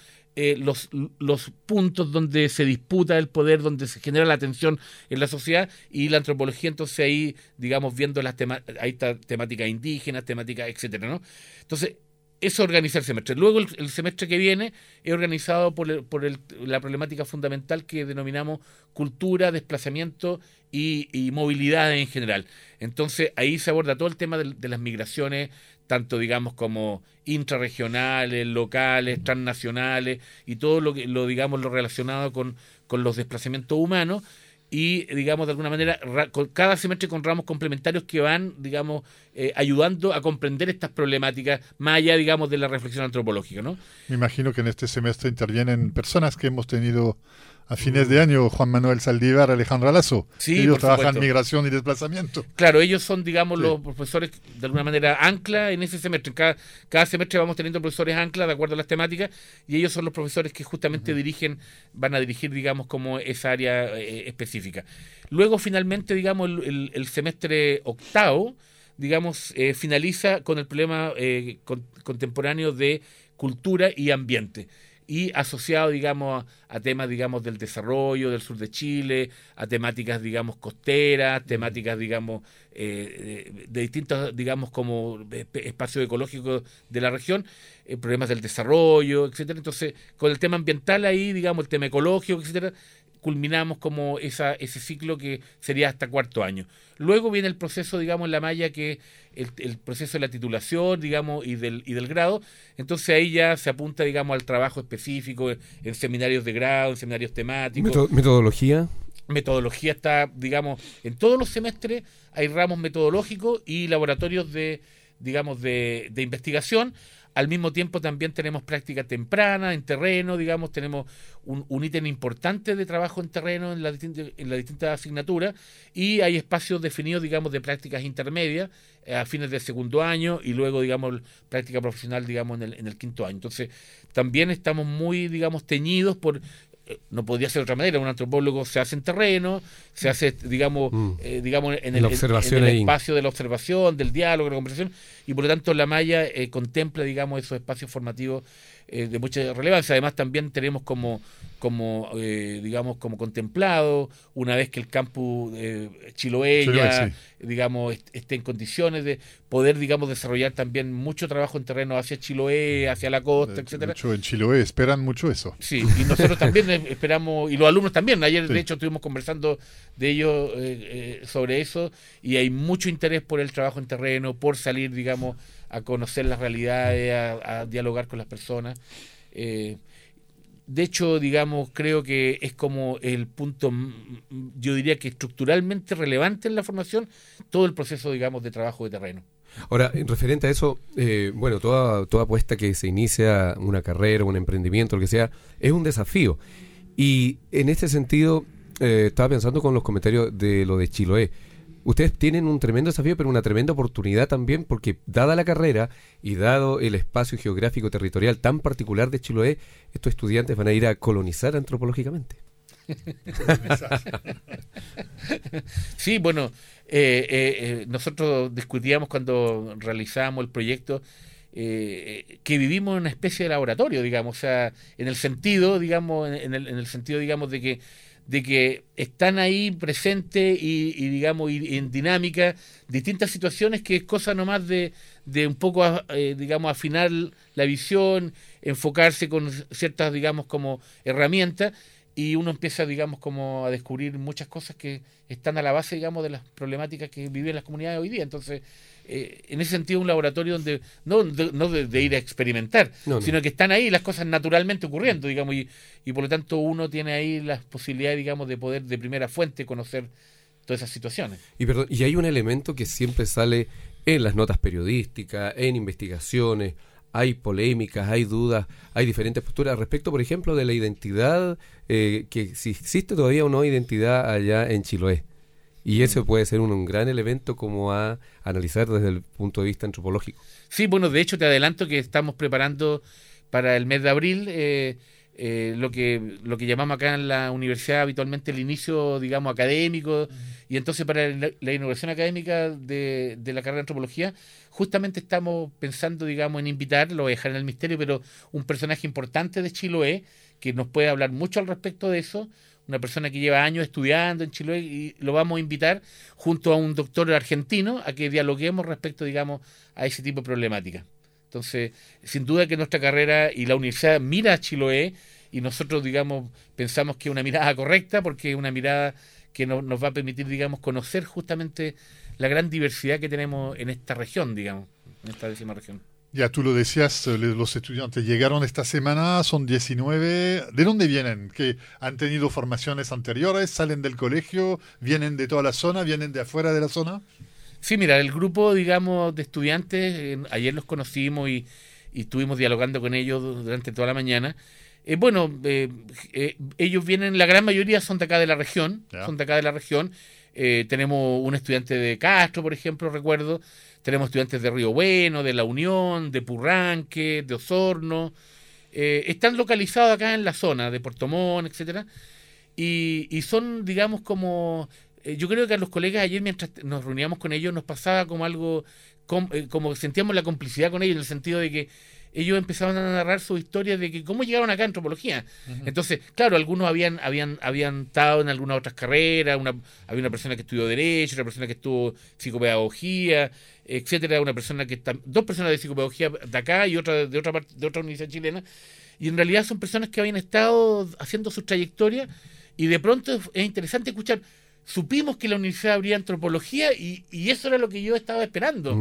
los puntos donde se disputa el poder, donde se genera la tensión en la sociedad, y la antropología, entonces ahí, digamos, viendo ahí está temáticas indígenas, temáticas, etcétera, ¿no? Entonces, eso organiza el semestre. Luego el semestre que viene es organizado por la problemática fundamental que denominamos cultura, desplazamiento y movilidad en general. Entonces ahí se aborda todo el tema de las migraciones, tanto, digamos, como intrarregionales, locales, transnacionales, y todo lo relacionado con los desplazamientos humanos. Y, digamos, de alguna manera, cada semestre con ramos complementarios que van, digamos, ayudando a comprender estas problemáticas más allá, digamos, de la reflexión antropológica, ¿no? Me imagino que en este semestre intervienen personas que hemos tenido a fines de año, Juan Manuel Saldívar, Alejandra Lasso. Sí, ellos trabajan en migración y desplazamiento. Claro, ellos son, digamos, los profesores, de alguna manera, ancla en ese semestre. Cada semestre vamos teniendo profesores ancla de acuerdo a las temáticas, y ellos son los profesores que justamente van a dirigir, digamos, como esa área específica. Luego, finalmente, digamos, el semestre octavo, digamos, finaliza con el problema contemporáneo de cultura y ambiente, y asociado, digamos, a temas, digamos, del desarrollo del sur de Chile, a temáticas, digamos, costeras, temáticas, digamos, de distintos, digamos, como espacios ecológicos de la región, problemas del desarrollo, etcétera. Entonces, con el tema ambiental ahí, digamos, el tema ecológico, etcétera, culminamos como ese ciclo que sería hasta cuarto año. Luego viene el proceso, digamos, en la malla, que el proceso de la titulación, digamos, y del grado. Entonces ahí ya se apunta, digamos, al trabajo específico en seminarios de grado, en seminarios temáticos. ¿Metodología? Metodología está, digamos, en todos los semestres hay ramos metodológicos y laboratorios de investigación. Al mismo tiempo también tenemos práctica temprana en terreno, digamos, tenemos un ítem importante de trabajo en terreno en las distintas asignaturas, y hay espacios definidos, digamos, de prácticas intermedias a fines del segundo año, y luego, digamos, práctica profesional, digamos, en el quinto año. Entonces, también estamos muy, digamos, teñidos por... No podría ser de otra manera. Un antropólogo se hace en terreno, se hace, digamos, en el espacio de la observación, del diálogo, de la conversación, y por lo tanto la malla contempla, digamos, esos espacios formativos de mucha relevancia. Además, también tenemos como contemplado, una vez que el campus Chiloé ya, digamos, esté en condiciones de poder, digamos, desarrollar también mucho trabajo en terreno hacia Chiloé, hacia la costa, etcétera. Mucho en Chiloé esperan mucho eso. Sí, y nosotros también esperamos, y los alumnos también. Ayer, de hecho, estuvimos conversando de ello, sobre eso, y hay mucho interés por el trabajo en terreno, por salir, digamos, a conocer las realidades, a dialogar con las personas. De hecho, digamos, creo que es como el punto, yo diría que estructuralmente relevante en la formación, todo el proceso, digamos, de trabajo de terreno. Ahora, en referente a eso, toda apuesta que se inicia una carrera, un emprendimiento, lo que sea, es un desafío. Y en este sentido, estaba pensando con los comentarios de lo de Chiloé. Ustedes tienen un tremendo desafío, pero una tremenda oportunidad también, porque dada la carrera y dado el espacio geográfico territorial tan particular de Chiloé, estos estudiantes van a ir a colonizar antropológicamente. Sí, bueno, nosotros discutíamos cuando realizábamos el proyecto que vivimos en una especie de laboratorio, digamos, o sea, en el sentido, digamos, en el sentido, digamos, de que están ahí presentes y digamos, y en dinámica distintas situaciones que es cosa nomás de un poco, digamos, afinar la visión, enfocarse con ciertas, digamos, como herramientas, y uno empieza, digamos, como a descubrir muchas cosas que están a la base, digamos, de las problemáticas que viven las comunidades hoy día. Entonces, en ese sentido, un laboratorio donde no de ir a experimentar, sino que están ahí las cosas naturalmente ocurriendo, digamos, y por lo tanto uno tiene ahí las posibilidades, digamos, de poder de primera fuente conocer todas esas situaciones. Y hay un elemento que siempre sale en las notas periodísticas, en investigaciones. Hay polémicas, hay dudas, hay diferentes posturas respecto, por ejemplo, de la identidad, que si existe todavía o no identidad allá en Chiloé. Y eso puede ser un gran elemento como a analizar desde el punto de vista antropológico. Sí, bueno, de hecho te adelanto que estamos preparando para el mes de abril lo que llamamos acá en la universidad habitualmente el inicio, digamos, académico, y entonces para la inauguración académica de la carrera de antropología, justamente estamos pensando, digamos, en invitar, lo voy a dejar en el misterio, pero un personaje importante de Chiloé, que nos puede hablar mucho al respecto de eso, una persona que lleva años estudiando en Chiloé, y lo vamos a invitar junto a un doctor argentino a que dialoguemos respecto, digamos, a ese tipo de problemática. Entonces, sin duda que nuestra carrera y la universidad mira a Chiloé, y nosotros, digamos, pensamos que es una mirada correcta, porque es una mirada que nos va a permitir, digamos, conocer justamente la gran diversidad que tenemos en esta región, digamos, en esta 10ª región. Ya tú lo decías, los estudiantes llegaron esta semana, son 19. ¿De dónde vienen? ¿Que han tenido formaciones anteriores? ¿Salen del colegio? ¿Vienen de toda la zona? ¿Vienen de afuera de la zona? Sí, mira, el grupo, digamos, de estudiantes, ayer los conocimos y estuvimos dialogando con ellos durante toda la mañana. Ellos vienen, la gran mayoría son de acá de la región, tenemos un estudiante de Castro, por ejemplo, recuerdo, tenemos estudiantes de Río Bueno, de La Unión, de Purranque, de Osorno, están localizados acá en la zona de Puerto Montt, etcétera, y son, digamos, como, yo creo que a los colegas ayer mientras nos reuníamos con ellos nos pasaba como algo, como sentíamos la complicidad con ellos, en el sentido de que ellos empezaban a narrar sus historias de que cómo llegaron acá a antropología. Uh-huh. Entonces, claro, algunos habían estado en algunas otras carreras, había una persona que estudió Derecho, otra persona que estuvo Psicopedagogía, etcétera, dos personas de Psicopedagogía de acá y otra de otra universidad chilena, y en realidad son personas que habían estado haciendo sus trayectorias, y de pronto es interesante escuchar. Supimos que la universidad abría antropología y eso era lo que yo estaba esperando.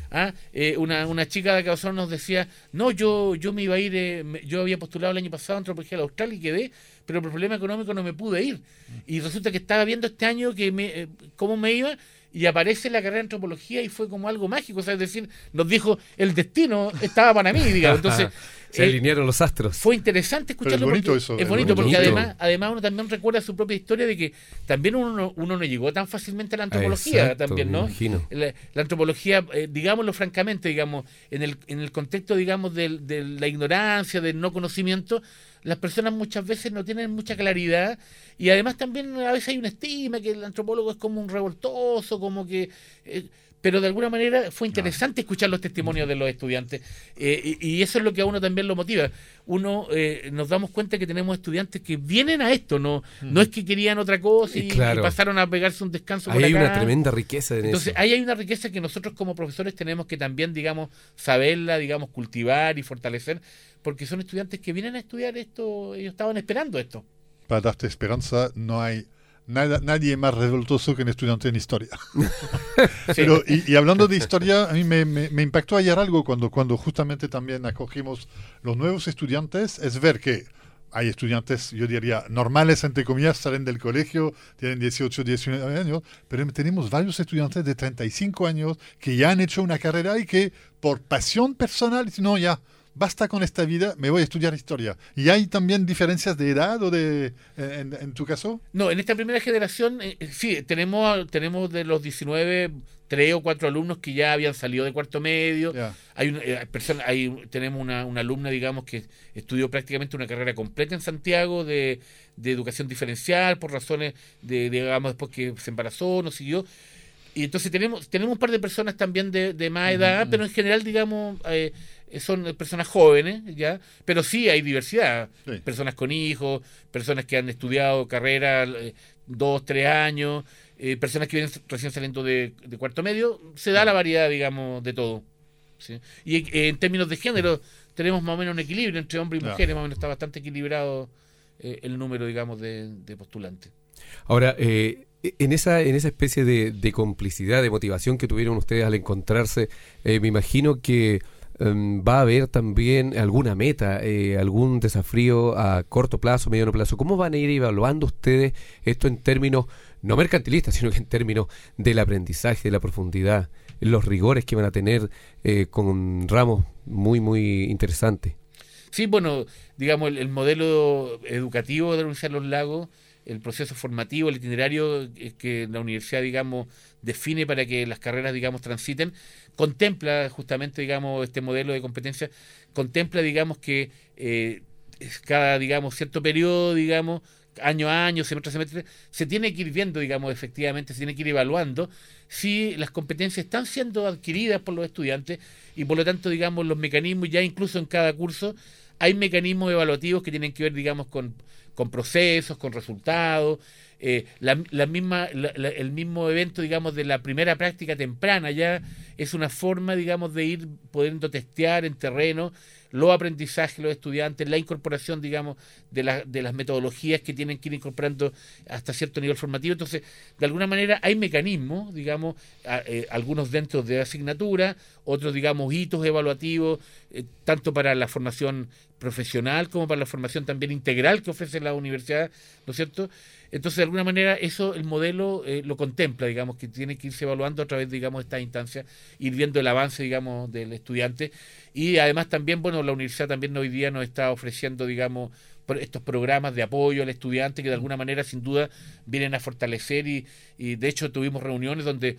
Una chica de acá nos decía, no, yo me iba a ir, yo había postulado el año pasado a antropología de Australia y quedé, pero por problema económico no me pude ir. Y resulta que estaba viendo este año cómo me iba, y aparece la carrera de antropología y fue como algo mágico, o sea, es decir, nos dijo, el destino estaba para mí, digamos. Entonces, se alinearon los astros. Fue interesante escucharlo. Es bonito porque además uno también recuerda su propia historia de que también uno no llegó tan fácilmente a la antropología. Exacto, también, ¿no? La antropología, digámoslo francamente, digamos, en el contexto, digamos, de la ignorancia, del no conocimiento, las personas muchas veces no tienen mucha claridad, y además también a veces hay una estima que el antropólogo es como un revoltoso, como que... pero de alguna manera fue interesante escuchar los testimonios de los estudiantes, y eso es lo que a uno también lo motiva. Uno nos damos cuenta que tenemos estudiantes que vienen a esto, no es que querían otra cosa y pasaron a pegarse un descanso por acá. Hay una tremenda riqueza en Entonces, eso. Ahí hay una riqueza que nosotros como profesores tenemos que también, digamos, saberla, digamos, cultivar y fortalecer, porque son estudiantes que vienen a estudiar esto, ellos estaban esperando esto. Para darte esperanza, no hay nadie más revoltoso que un estudiante en historia. Sí. Pero, y hablando de historia, a mí me impactó ayer algo cuando justamente también acogimos los nuevos estudiantes, es ver que hay estudiantes, yo diría, normales, entre comillas, salen del colegio, tienen 18, 19 años, pero tenemos varios estudiantes de 35 años que ya han hecho una carrera y que por pasión personal, no, ya basta con esta vida, me voy a estudiar historia. ¿Y hay también diferencias de edad o en tu caso? No, en esta primera generación, sí, tenemos de los 19, 3 o 4 alumnos que ya habían salido de cuarto medio. Ya. Tenemos una alumna, digamos, que estudió prácticamente una carrera completa en Santiago de educación diferencial por razones digamos, después que se embarazó, no siguió. Y entonces tenemos un par de personas también de más edad, pero en general, digamos, son personas jóvenes, ¿ya? Pero sí hay diversidad. Sí. Personas con hijos, personas que han estudiado carreras 2, 3 años, personas que vienen recién saliendo de cuarto medio. Se da la variedad, digamos, de todo. ¿Sí? Y en términos de género, tenemos más o menos un equilibrio entre hombres y mujeres, más o menos está bastante equilibrado el número, digamos, de postulantes. Ahora, en esa especie de complicidad, de motivación que tuvieron ustedes al encontrarse, me imagino que va a haber también alguna meta, algún desafío a corto plazo, mediano plazo. ¿Cómo van a ir evaluando ustedes esto en términos no mercantilistas, sino que en términos del aprendizaje, de la profundidad, los rigores que van a tener con ramos muy, muy interesantes? Sí, bueno, digamos, el modelo educativo de la Universidad de los Lagos, el proceso formativo, el itinerario que la universidad, digamos, define para que las carreras, digamos, transiten, contempla justamente, digamos, este modelo de competencia, contempla, digamos, que cada, digamos, cierto periodo, digamos, año a año, semestre a semestre, se tiene que ir viendo, digamos, efectivamente, se tiene que ir evaluando si las competencias están siendo adquiridas por los estudiantes y por lo tanto, digamos, los mecanismos, ya incluso en cada curso, hay mecanismos evaluativos que tienen que ver, digamos, con procesos, con resultados, el mismo evento, digamos, de la primera práctica temprana ya es una forma, digamos, de ir pudiendo testear en terreno los aprendizajes de los estudiantes, la incorporación, digamos, de las metodologías que tienen que ir incorporando hasta cierto nivel formativo. Entonces, de alguna manera hay mecanismos, digamos, algunos dentro de asignatura, otros, digamos, hitos evaluativos, tanto para la formación profesional como para la formación también integral que ofrece la universidad, ¿no es cierto? Entonces, de alguna manera, eso el modelo lo contempla, digamos, que tiene que irse evaluando a través, digamos, de estas instancias, ir viendo el avance, digamos, del estudiante. Y además también, bueno, la universidad también hoy día nos está ofreciendo, digamos, estos programas de apoyo al estudiante que de alguna manera, sin duda, vienen a fortalecer y de hecho tuvimos reuniones donde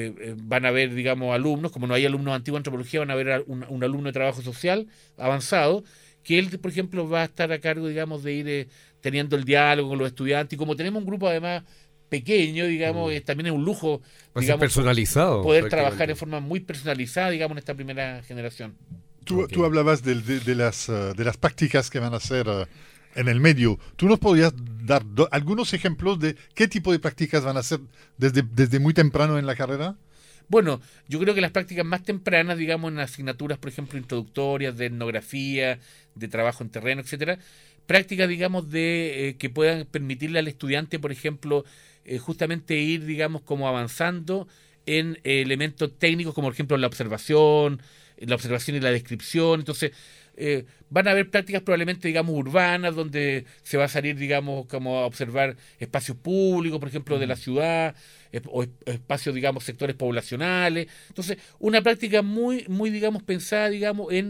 van a haber, digamos, alumnos, como no hay alumnos antiguos en antropología, van a haber un alumno de trabajo social avanzado, que él, por ejemplo, va a estar a cargo, digamos, de ir teniendo el diálogo con los estudiantes. Y como tenemos un grupo, además, pequeño, digamos, también es un lujo, digamos, personalizado, poder trabajar en forma muy personalizada, digamos, en esta primera generación. Tú hablabas de las prácticas que van a hacer en el medio. ¿Tú nos podrías dar algunos ejemplos de qué tipo de prácticas van a hacer desde muy temprano en la carrera? Bueno, yo creo que las prácticas más tempranas, digamos, en asignaturas, por ejemplo, introductorias, de etnografía, de trabajo en terreno, etcétera, prácticas, digamos, que puedan permitirle al estudiante, por ejemplo, justamente ir, digamos, como avanzando en elementos técnicos, como por ejemplo la observación y la descripción. Entonces, van a haber prácticas probablemente, digamos, urbanas, donde se va a salir, digamos, como a observar espacios públicos, por ejemplo, de la ciudad, o espacios, digamos, sectores poblacionales. Entonces, una práctica muy, muy, digamos, pensada, digamos, en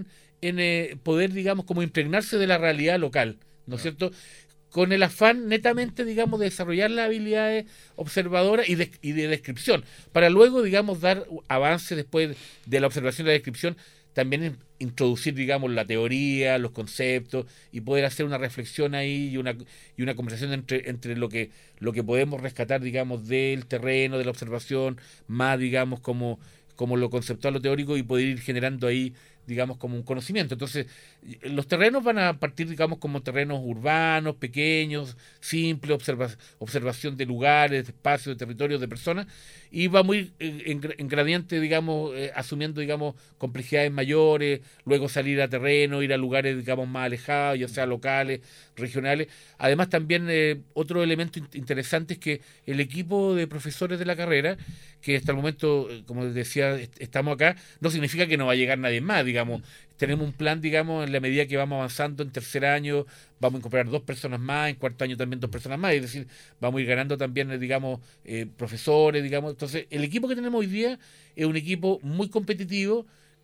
poder, digamos, como impregnarse de la realidad local, ¿no es cierto?, con el afán netamente, digamos, de desarrollar las habilidades observadoras y de descripción, para luego, digamos, dar avances después de la observación y la descripción, también introducir, digamos, la teoría, los conceptos, y poder hacer una reflexión ahí y una conversación entre lo que podemos rescatar, digamos, del terreno, de la observación, más, digamos, como lo conceptual, lo teórico, y poder ir generando ahí, digamos, como un conocimiento. Entonces, los terrenos van a partir, digamos, como terrenos urbanos, pequeños, simples, observación de lugares, de espacios, de territorios, de personas, y va muy en gradiente, digamos, asumiendo, digamos, complejidades mayores, luego salir a terreno, ir a lugares, digamos, más alejados, ya sea locales, regionales. Además, también otro elemento interesante es que el equipo de profesores de la carrera, que hasta el momento, como decía, estamos acá, no significa que no va a llegar nadie más, digamos. Tenemos un plan, digamos, en la medida que vamos avanzando en tercer año, vamos a incorporar 2 personas más, en cuarto año también 2 personas más, es decir, vamos a ir ganando también, digamos, profesores, digamos. Entonces, el equipo que tenemos hoy día es un equipo muy competitivo,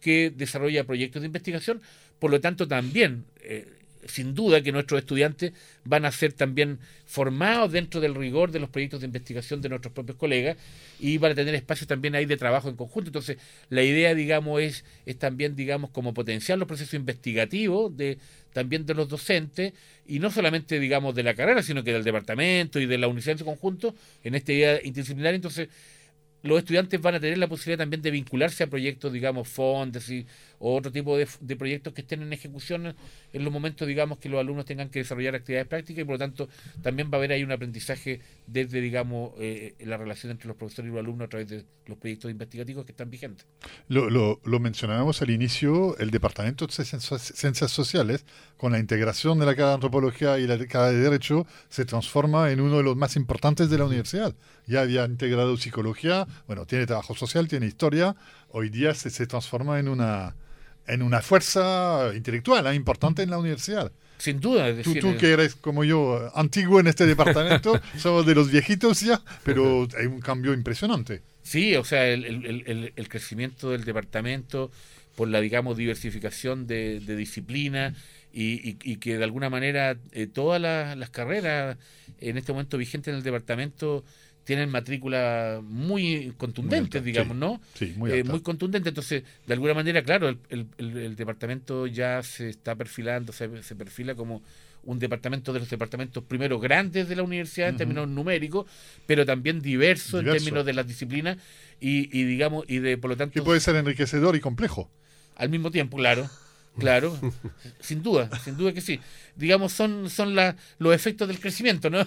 que desarrolla proyectos de investigación. Por lo tanto, también, sin duda que nuestros estudiantes van a ser también formados dentro del rigor de los proyectos de investigación de nuestros propios colegas y van a tener espacios también ahí de trabajo en conjunto. Entonces, la idea, digamos, es también, digamos, como potenciar los procesos investigativos también de los docentes, y no solamente, digamos, de la carrera, sino que del departamento y de la universidad en su conjunto, en esta idea interdisciplinaria. Entonces, los estudiantes van a tener la posibilidad también de vincularse a proyectos, digamos, fondos o otro tipo de proyectos que estén en ejecución en los momentos, digamos, que los alumnos tengan que desarrollar actividades prácticas, y por lo tanto también va a haber ahí un aprendizaje desde, digamos, la relación entre los profesores y los alumnos a través de los proyectos investigativos que están vigentes. Lo mencionábamos al inicio, el Departamento de Ciencias Sociales, con la integración de la carrera de Antropología y la carrera de Derecho, se transforma en uno de los más importantes de la universidad. Ya había integrado Psicología, bueno, tiene Trabajo Social, tiene Historia, hoy día se transforma en una fuerza intelectual importante en la universidad. Sin duda. Es decir, tú que eres como yo, antiguo en este departamento, somos de los viejitos ya, pero hay un cambio impresionante. Sí, o sea, el crecimiento del departamento por la, digamos, diversificación de disciplinas y que de alguna manera todas las carreras en este momento vigentes en el departamento tienen matrícula muy contundentes, muy alta, digamos, sí, ¿no? Sí, muy alta. Muy contundente. Entonces, de alguna manera, claro, el departamento ya se está perfilando, se perfila como un departamento de los departamentos primero grandes de la universidad en términos numéricos, pero también diverso en términos de las disciplinas y digamos, por lo tanto... Que puede ser enriquecedor y complejo. Al mismo tiempo, claro, sin duda que sí. Digamos, son los efectos del crecimiento, ¿no?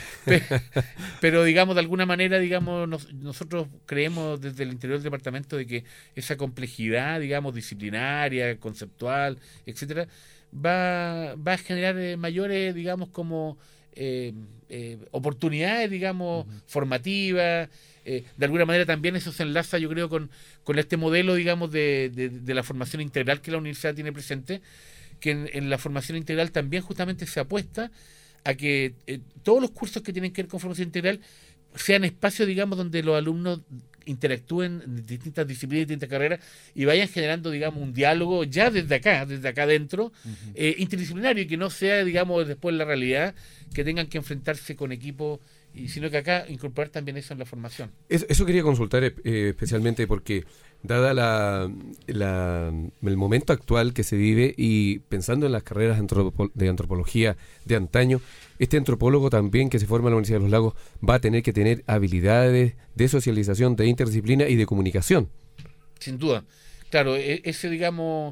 Pero digamos, de alguna manera, digamos, nosotros creemos desde el interior del departamento de que esa complejidad, digamos, disciplinaria, conceptual, etcétera, va a generar mayores, digamos, como oportunidades, digamos, formativas. De alguna manera también eso se enlaza, yo creo, con este modelo, digamos, de la formación integral que la universidad tiene presente, que en la formación integral también justamente se apuesta a que todos los cursos que tienen que ver con formación integral sean espacios, digamos, donde los alumnos interactúen en distintas disciplinas, distintas carreras, y vayan generando, digamos, un diálogo ya desde acá adentro, interdisciplinario, y que no sea, digamos, después la realidad que tengan que enfrentarse con equipos, sino que acá incorporar también eso en la formación. Eso quería consultar especialmente porque, dada el momento actual que se vive y pensando en las carreras de antropología de antaño, este antropólogo también que se forma en la Universidad de los Lagos va a tener que tener habilidades de socialización, de interdisciplina y de comunicación. Sin duda. Claro, ese, digamos,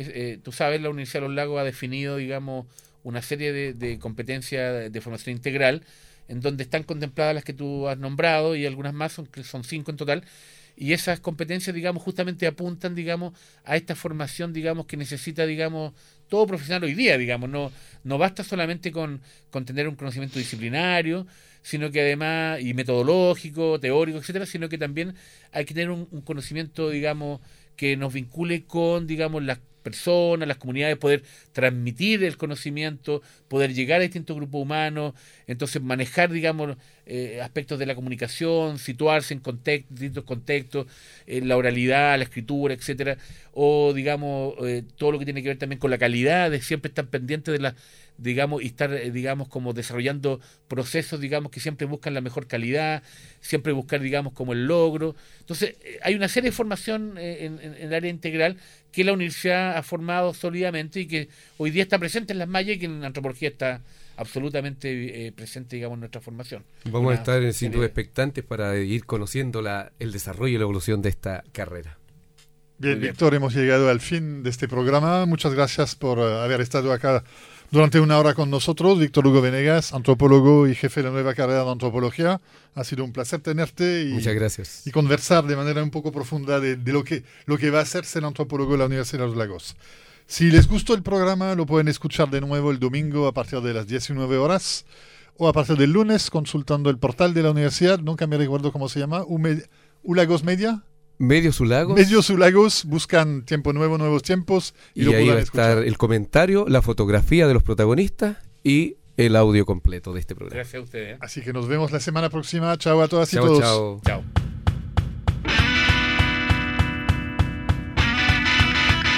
tú sabes, la Universidad de los Lagos ha definido, digamos, una serie de competencias de formación integral, en donde están contempladas las que tú has nombrado y algunas más, son 5 en total, y esas competencias, digamos, justamente apuntan, digamos, a esta formación, digamos, que necesita, digamos, todo profesional hoy día, digamos, no basta solamente con tener un conocimiento disciplinario, sino que además, y metodológico, teórico, etcétera, sino que también hay que tener un conocimiento, digamos, que nos vincule con, digamos, las personas, las comunidades, poder transmitir el conocimiento, poder llegar a distintos grupos humanos, entonces manejar, digamos, aspectos de la comunicación, situarse en distintos contextos, la oralidad, la escritura, etcétera, o, digamos, todo lo que tiene que ver también con la calidad, de siempre estar pendiente de la, digamos, y estar, digamos, como desarrollando procesos, digamos, que siempre buscan la mejor calidad, siempre buscar, digamos, como el logro. Entonces, hay una serie de formación en el área integral que la universidad ha formado sólidamente y que hoy día está presente en las mallas y que en antropología está absolutamente presente, digamos, en nuestra formación. Vamos a estar sin duda expectantes para ir conociendo el desarrollo y la evolución de esta carrera. Bien, Víctor, hemos llegado al fin de este programa. Muchas gracias por haber estado acá durante una hora con nosotros. Víctor Hugo Venegas, antropólogo y jefe de la nueva carrera de antropología. Ha sido un placer tenerte muchas gracias. Y conversar de manera un poco profunda de lo que va a ser ser antropólogo en la Universidad de los Lagos. Si les gustó el programa, lo pueden escuchar de nuevo el domingo a partir de las 19 horas o a partir del lunes consultando el portal de la universidad. Nunca me recuerdo cómo se llama. ¿Ulagos Media? Medios Ulagos. Medios Ulagos, buscan Tiempo Nuevo, Nuevos Tiempos. Y ahí va a estar el comentario, la fotografía de los protagonistas y el audio completo de este programa. Gracias a ustedes. Así que nos vemos la semana próxima. Chao a todas y todos. Chao.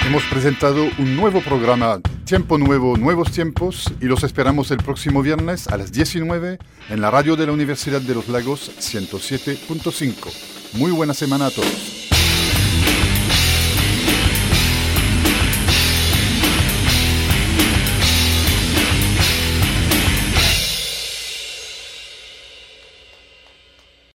Hemos presentado un nuevo programa, Tiempo Nuevo, Nuevos Tiempos, y los esperamos el próximo viernes a las 19 en la radio de la Universidad de los Lagos 107.5. Muy buena semana a todos.